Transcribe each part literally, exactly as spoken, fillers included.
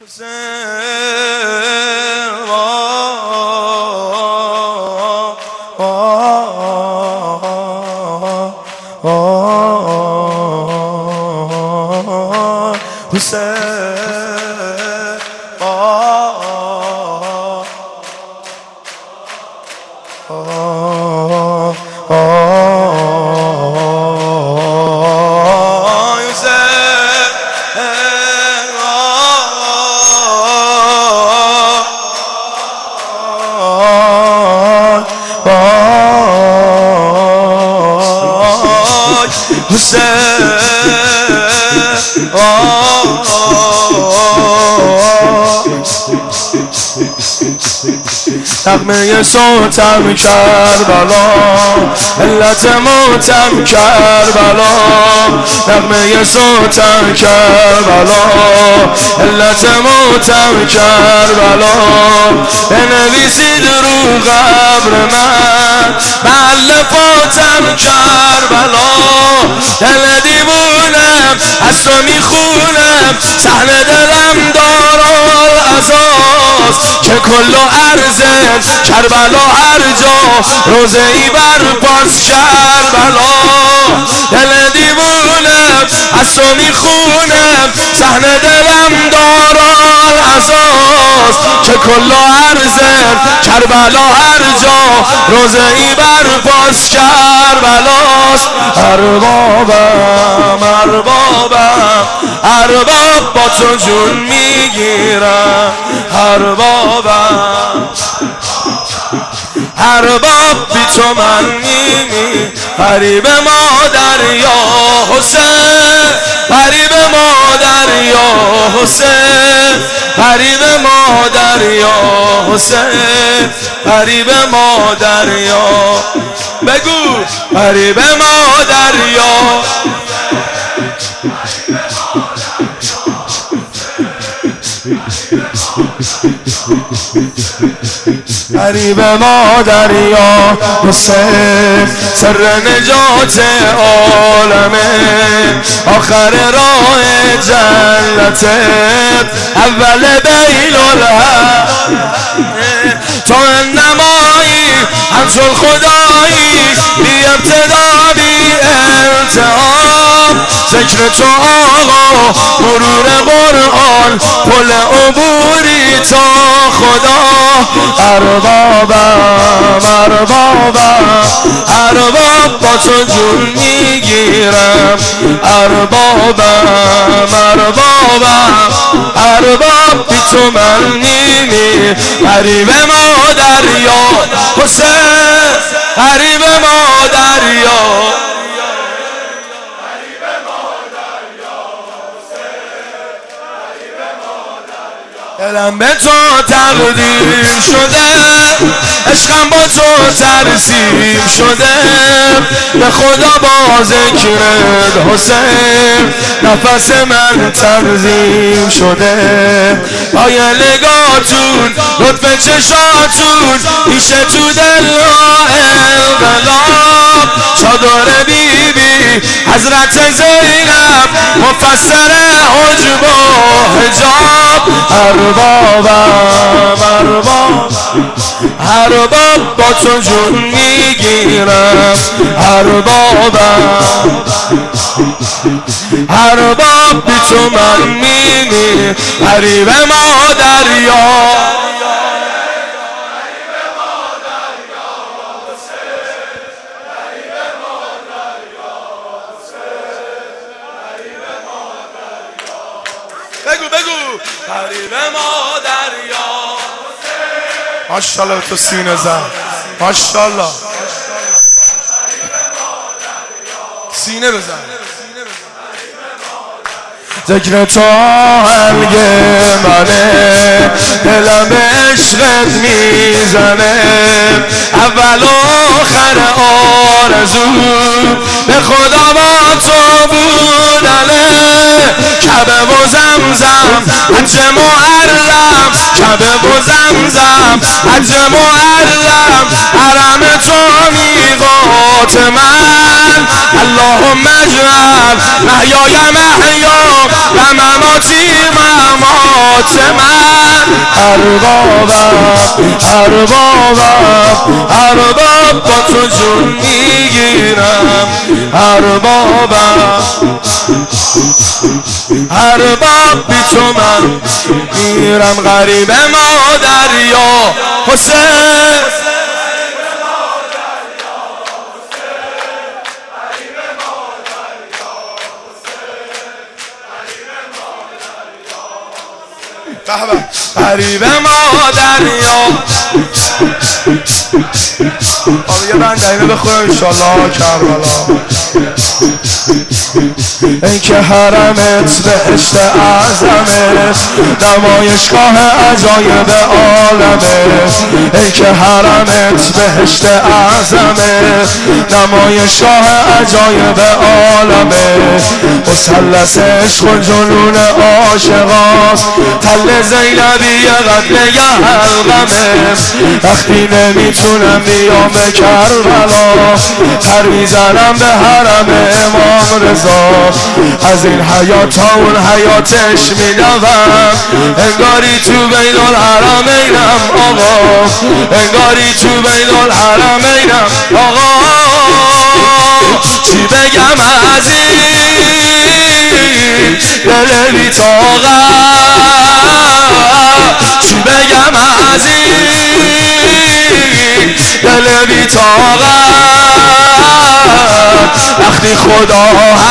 نغمه صوتم کربلا علت موتم کربلا نغمه صوتم کربلا علت موتم کربلا بنویسید رو قبر من مؤلفاتم کربلا دل دیوونم از تو میخونم صحنه دلم دارالعزاست که کل و عرض کربلا هر جا روزه ای برپاس کربلا دل دیوونم از تو میخونم صحنه دلم دارالعزاست که کل و عرض کربلا هر جا روزه ای برپاس کربلاست اربابم اربابم ارباب با تو جون میگیرم اربابم ارباب بی تو من میمی غریب مادر یا حسین غریب مادر یا حسین غریب مادر یا حسین غریب مادر یا بگو غریب مادر یا غریب مادر یا حسین سر نجات عالمه آخر راه جنت اول بیل الحق تو نمایی همچون خدایی بی ابتدا بی انتها ذکر تو آقا مرور قرآن پل عبوری تا خدا اربابم اربابم ارباب با تو جون میگیرم اربابم اربابم ارباب بی تو من نیمی غریب مادر یا حسین غریب مادر یا دلم به تو تقدیم شده عشقم با تو ترسیم شده به خدا با ذکرت حسین نفس من تنظیم شده پای نگاهتون لطف چشاتون میشه تو دل ها انقلاب چادر بی بی حضرت زینب مفسر حجب و حجاب اربابم ارباب ارباب با تو جون میگیرم اربابم ارباب بی تو من میمی غریب مادر یا بگو بگو غریب مادر یا ماشاءالله تو سینه زن ماشاءالله سینه بزن ذکر تو آهنگ منه دلم عشقت میزنه اول و آخر آرزو به خدا با تو بودنه کعبه و زمزم حج معلم کعبه و زمزم حج معلم حرم تو میقات من اللهم اجعل محیای محیا و مماتی ممات حیات من اربابم اربابم ارباب با تو جون میگیرم اربابم ارباب بی تو من میرم غریب مادر یا حسین غریب مادر یا آبه یه بند اینو بخورم انشالله کربلا این که حرمت بهشت اعظمه نمایشگاه عجایب عالمه این که حرمت بهشت اعظمه نمایشگاه عجایب عالمه مثلث عشق و جنون عاشقاست تل زینبی قتل حلقمه وقتی نمیتونم بیام به کربلا پر میزنم به حرم امام رضا از این حیات تا اون حیاتش میدوم انگاری تو بین الحرمینم آقا انگاری تو بین الحرمینم آقا چی بگم از این دل بی طاقت چی بگم از این دل بی طاقت وقتی خدا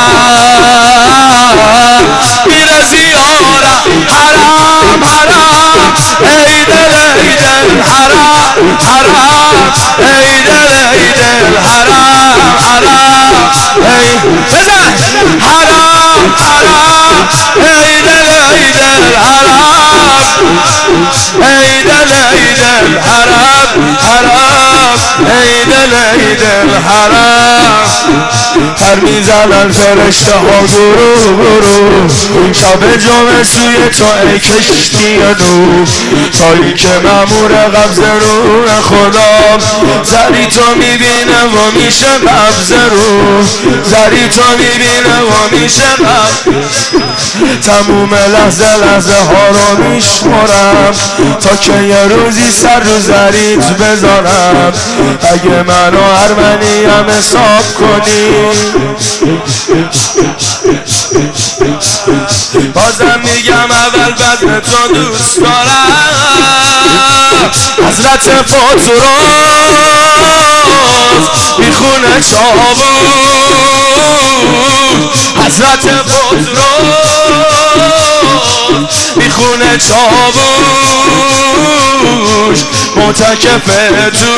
هم میره زیارت حرم حرم ای دل ای دل حرم حرم ای دل ای دل حرم حرم ای بزن حرم حرم ای دل ای دل حرم ای دل ای دل حرم حرم ای دل ای دل حرم پر میزنن فرشته ها گروه گروه شب جمعه سوی تو ای کشتی نور تایی که مامور قبض روح خدا زری تو میبینه و میشه قبض روح زری تو میبینه و میشه قبض تموم لحظه لحظه ها رو میشمارم تا که یه روزی سر رو زریت بذارم اگه منو ارمنی هم حساب کنی بازم میگم اول بدن تو دوست دارم حضرت پاتروس میخونه چابون حضرت پاتروس میخونه چابوش معتکف تو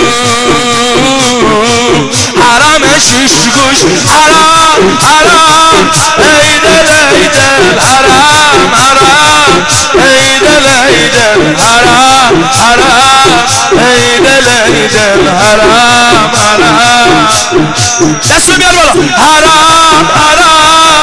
حرم شیش گوش حرم حرم ای دل ای دل حرم حرم ای دل ای دل حرم حرم ای دل ای دل حرم حرم دستو بیار بالا حرم حرم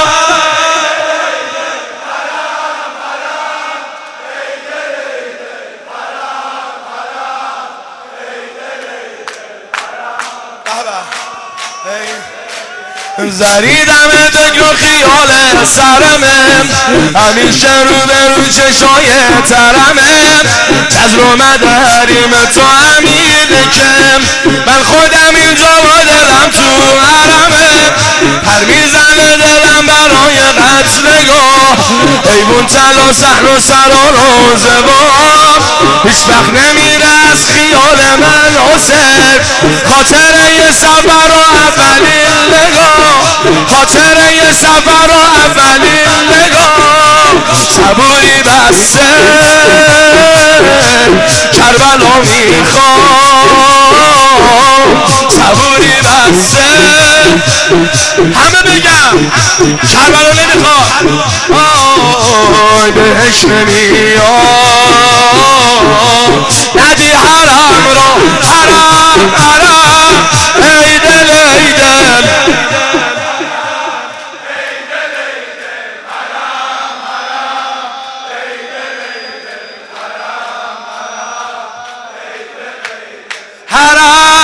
زریدم دگو خیال سرمه همیشه رو به رو چشای ترمه از رو مداریم تو امیده که من خودم اینجا و دلم تو حرمه پر میزنه دلم برای قتلگاه ایوون تل و سحر و سر و روزه بام هیچ وقت نمیره از خیال من حسین خاطره یه سفر و اولین نگاه خاطره یه سفر و اولین نگاه صبوری بسته کربلا میخوام صبوری بسته همه بگم کربلا نمیخوام آی بهش نمیام ندی حرم رو حرم حرم ای دل ای دل حرام